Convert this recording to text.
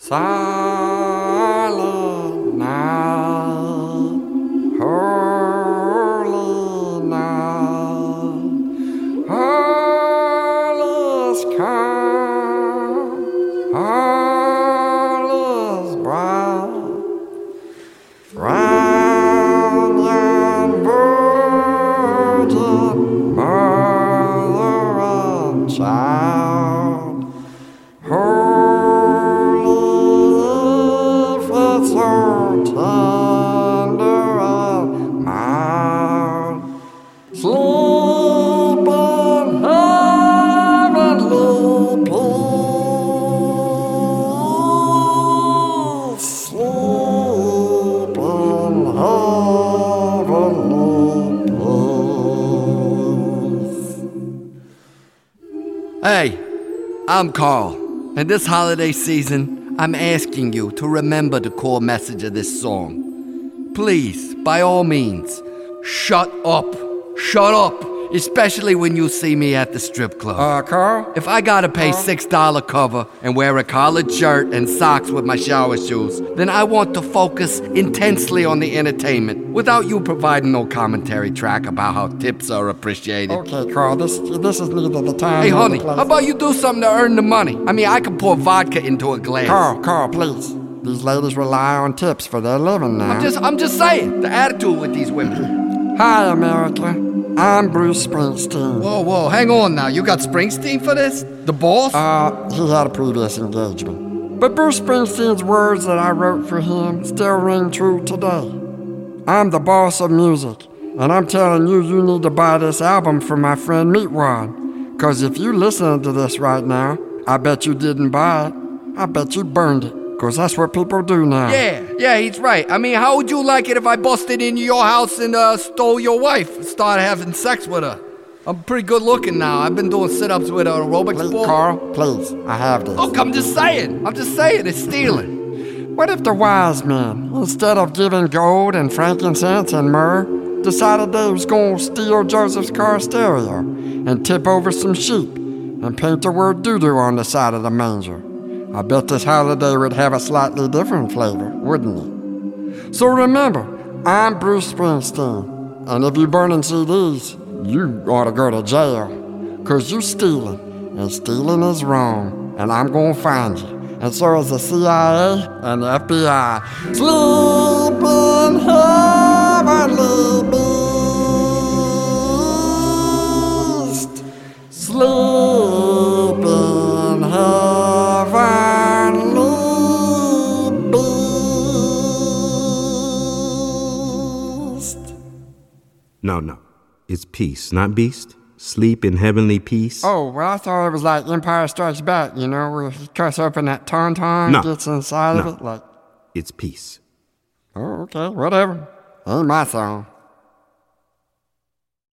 Silent night, holy night, all is calm, all is bright. Round yon virgin mother and child, so tender and mild, sleep in heavenly peace, sleep in heavenly peace. Hey, I'm Carl, and this holiday season, I'm asking you to remember the core message of this song. Please, by all means, shut up. Shut up. Especially when you see me at the strip club. Carl? If I gotta pay $6 cover and wear a collared shirt and socks with my shower shoes, then I want to focus intensely on the entertainment without you providing no commentary track about how tips are appreciated. Okay, Carl, this is neither the time Hey, nor honey, the place. how about you do something to earn the money? I mean, I can pour vodka into a glass. Carl, please. These ladies rely on tips for their living now. I'm just saying, the attitude with these women. Hi, America. I'm Bruce Springsteen. Whoa, hang on now. You got Springsteen for this? The boss? He had a previous engagement. But Bruce Springsteen's words that I wrote for him still ring true today. I'm the boss of music, and I'm telling you, you need to buy this album from my friend Meatwad. 'Cause if you listening to this right now, I bet you didn't buy it. I bet you burned it. 'Cause that's what people do now. Yeah, he's right. I mean, how would you like it if I busted into your house and stole your wife and started having sex with her? I'm pretty good looking now. I've been doing sit-ups with an aerobics ball. Carl, please, I have this. Look, I'm just saying, it's stealing. What if the wise men, instead of giving gold and frankincense and myrrh, decided they was gonna steal Joseph's car stereo and tip over some sheep and paint the word doo-doo on the side of the manger? I bet this holiday would have a slightly different flavor, wouldn't it? So remember, I'm Bruce Springsteen, and if you burning CDs, you ought to go to jail, 'cause you stealing, and stealing is wrong, and I'm gonna find you, and so is the CIA and the FBI. Sleep in heavenly beast, sleep in heavenly beast. No. It's peace, not beast. Sleep in heavenly peace. Oh, well, I thought it was like Empire Strikes Back, you know, where he cuts open that tauntaun, gets inside of it, like... It's peace. Oh, okay, whatever. Ain't my song.